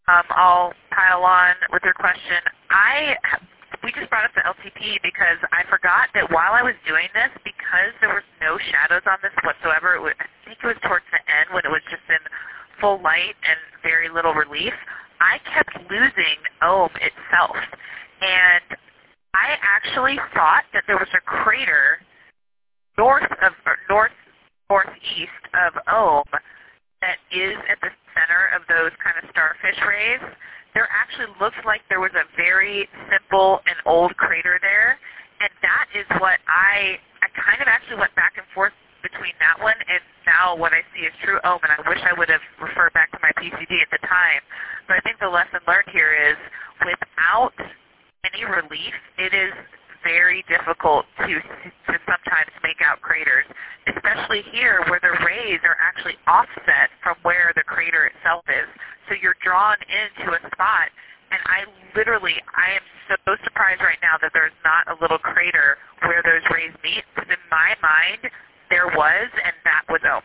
I'll pile on with your question. We just brought up the LTP because I forgot that while I was doing this, because there was no shadows on this whatsoever, I think it was towards the end when it was just in full light and very little relief, I kept losing Ohm itself. And I actually thought that there was a crater northeast of Ohm that is at the center of those kind of starfish rays. There actually looks like there was a very simple and old crater there, and that is what I kind of actually went back and forth between that one and now what I see is true Ohm, and I wish I would have referred back to my PCD at the time. But I think the lesson learned here is without any relief, it is very difficult to sometimes make out craters, especially here where the rays are actually offset from where the crater itself is. So you're drawn into a spot, and I am so surprised right now that there's not a little crater where those rays meet, because in my mind, there was, and that was Ohm.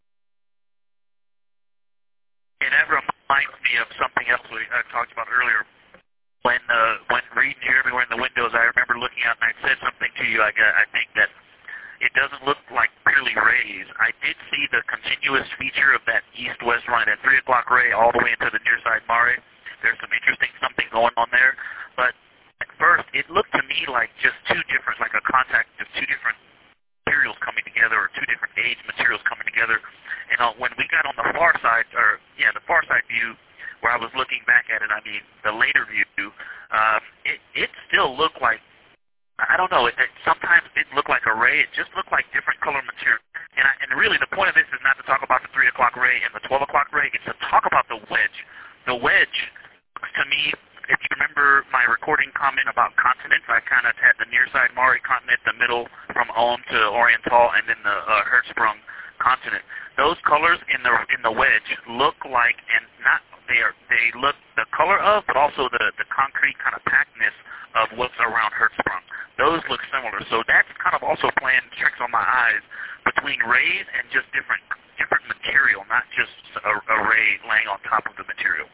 And that reminds me of something else I talked about earlier. When reading Jeremy were in the windows, I remember looking out and I said something to you. I think that it doesn't look like purely rays. I did see the continuous feature of that east-west run, that 3 o'clock ray all the way into the near side Mare. There's some interesting something going on there. But at first, it looked to me like just two different, like a contact of two different materials coming together, or two different age materials coming together. And when we got on the far side, the far side view, where I was looking back at it, I mean, the later view, it still looked like, I don't know, sometimes it looked like a ray. It just looked like different color material. And really the point of this is not to talk about the 3 o'clock ray and the 12 o'clock ray. It's to talk about the wedge. The wedge, to me, if you remember my recording comment about continents, I kind of had the near side Mare continent, the middle from Ohm to Oriental, and then the Hertzsprung continent. Those colors in the wedge look like, and not they look the color of, but also the concrete kind of packedness of what's around Hertzsprung. Those look similar. So that's kind of also playing tricks on my eyes between rays and just different material, not just a ray laying on top of the material.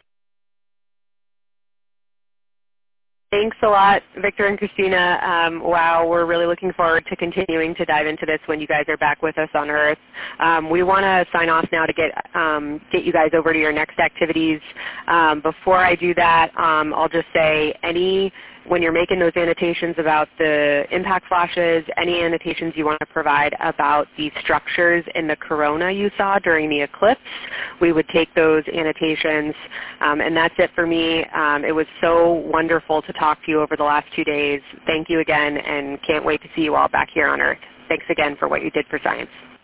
Thanks a lot, Victor and Christina. Wow, we're really looking forward to continuing to dive into this when you guys are back with us on Earth. We want to sign off now to get you guys over to your next activities. Before I do that, I'll just say when you're making those annotations about the impact flashes, any annotations you want to provide about the structures in the corona you saw during the eclipse, we would take those annotations. And that's it for me. It was so wonderful to talk to you over the last 2 days. Thank you again, and can't wait to see you all back here on Earth. Thanks again for what you did for science.